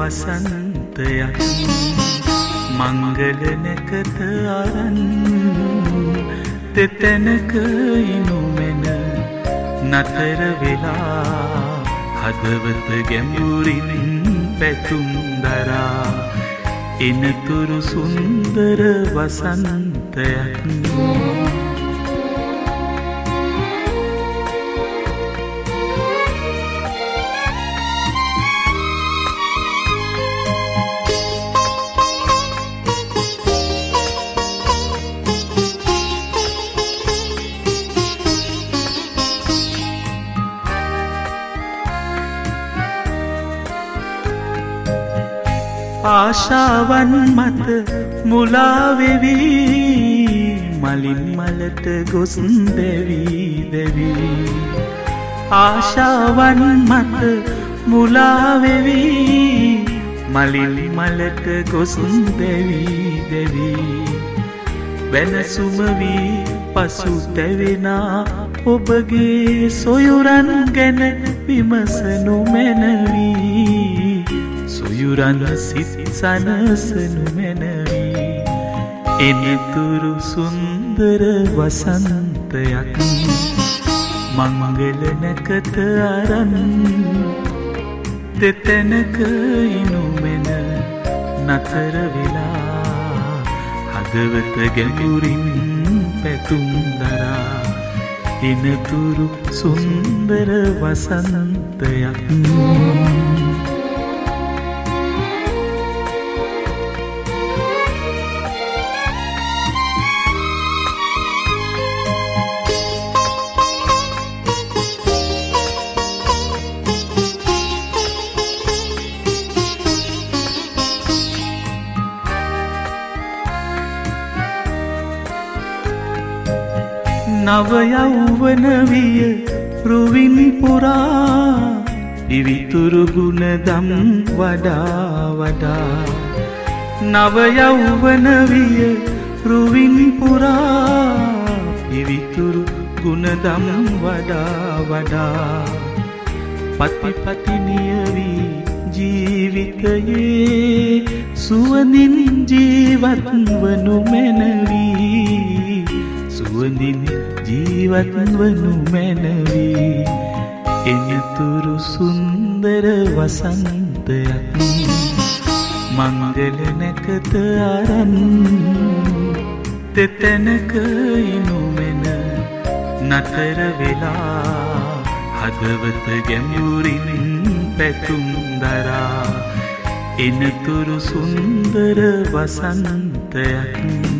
වසන්තයක් මංගල නැකත අරන් තෙතැනක ඉනුමෙන නතර වෙලා හදවත ගැඹුරින් පැතුම් දරා එනතුරු සුන්දර වසන්තයක් ආශාවන් මත මුලා වෙවි මලින් මලට ගොස් දෙවි දෙවි ආශාවන් මත මුලා වෙවි මලින් මලට ගොස් දෙවි දෙවි වෙනසුම වී පසු තැවෙනා ඔබගේ සොයුරන් ගැන විමසනු මැනවි සොයුරන් සිත් සනසනු මැනවි එනතුරු සුන්දර වසන්තයක් මංගල නැකත අරන් තෙතැනක ඉනුමෙන නතර වෙලා හදවත ගැඹුරින් පැතුම් දරා එනතුරු සුන්දර වසන්තයක් නව යෞවන විය රුවින් පුරා විවිතුරු ගුණ දම් වඩා වඩා නව යෞවන විය රුවින් පුරා විවිතුරු ගුණ දම් වඩා වඩා පති පතිනිය වී ජීවිතයේ සුවඳින් ජීවත් වනු මැනවි සුවඳින් ජීවත් වනු මැනවි එනතුරු සුන්දර වසන්තයක් මංගල නැකත අරන් තෙතැනක ඉනුමෙන නතර වෙලා හදවත ගැඹුරින් පැතුම් දරා එනතුරු සුන්දර වසන්තයක්